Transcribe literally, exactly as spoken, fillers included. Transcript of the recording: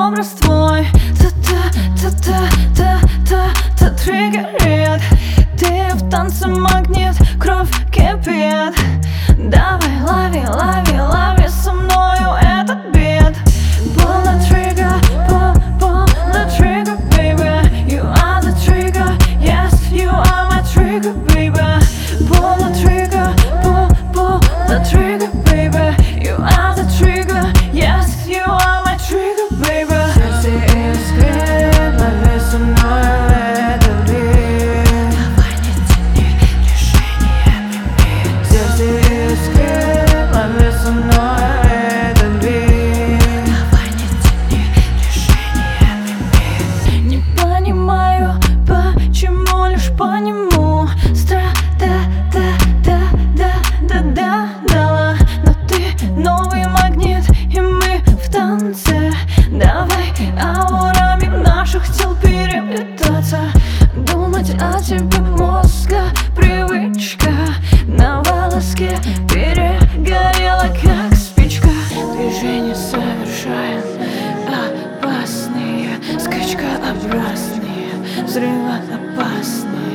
образ твой та-та-та-та-та-та триггерит. Ты в танце магнит, кровь кипит. Давай, лови, лови, лови со мною этот бит. Pull the trigger, pull, pull the trigger, baby. You are the trigger, yes, you are my trigger, baby. Pull the trigger, pull, pull the trigger, baby. You are the trigger, yes, you are my trigger, baby. Сердце искрит, лови со мной этот бит. Давай не тяни, решение прими. Сердце искрит, лови со мной этот бит. Давай не тяни, решение прими. Не понимаю, почему, лишь по нему страдала. Но ты новый магнит, и мы в танце. Давай аурами наших тел переплетаться. Думать о тебе мозга привычка. На волоске перегорела, как спичка. Движения совершаем опасные, скачкообразные, взрывоопасные.